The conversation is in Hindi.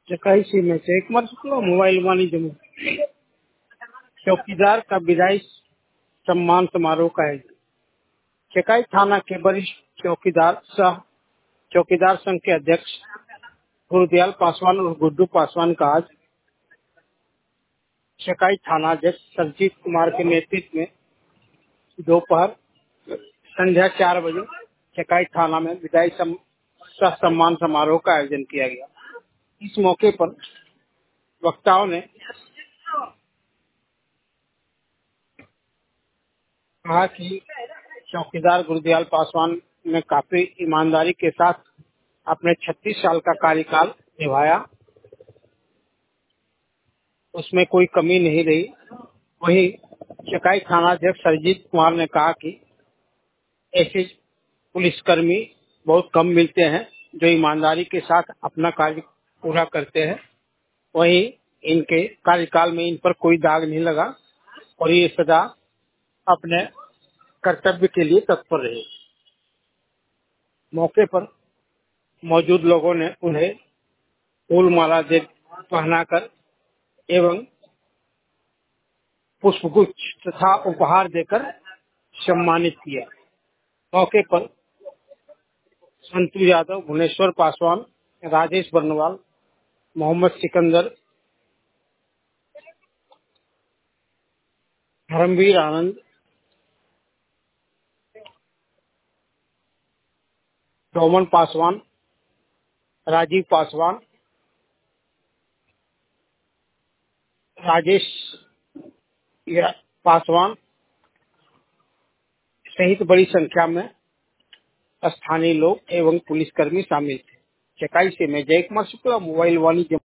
चकाई में से एक मार शुक्ला मोबाइल वाणिज्य में चौकीदार का विदाई सम्मान समारोह का आयोजन। चकाई थाना के वरिष्ठ चौकीदार सह चौकीदार संघ के अध्यक्ष गुरुदयाल पासवान और गुड्डू पासवान का आज चकाई थाना अध्यक्ष सरजीत कुमार के नेतृत्व में दोपहर संध्या 4 बजे चकाई थाना में विदाई सह सम्मान समारोह का आयोजन किया गया। इस मौके पर वक्ताओं ने कहा कि चौकीदार गुरुदयाल पासवान ने काफी ईमानदारी के साथ अपने 36 साल का कार्यकाल निभाया, उसमें कोई कमी नहीं रही। वहीं चकाई थाना अध्यक्ष सरजीत कुमार ने कहा कि ऐसे पुलिसकर्मी बहुत कम मिलते हैं जो ईमानदारी के साथ अपना कार्य पूरा करते हैं। वहीं इनके कार्यकाल में इन पर कोई दाग नहीं लगा और ये सदा अपने कर्तव्य के लिए तत्पर रहे। मौके पर मौजूद लोगों ने उन्हें फूल माला दे पहनाकर एवं पुष्पगुच्छ तथा उपहार देकर सम्मानित किया। मौके पर संतू यादव, भुवनेश्वर पासवान, राजेश बर्नवाल, मोहम्मद सिकंदर, धर्मवीर आनंद, डोमन पासवान, राजीव पासवान, राजेश पासवान सहित बड़ी संख्या में स्थानीय लोग एवं पुलिसकर्मी शामिल थे। चकाई से मैं जय कुमार शुक्ला, मोबाइल वाणिज्य।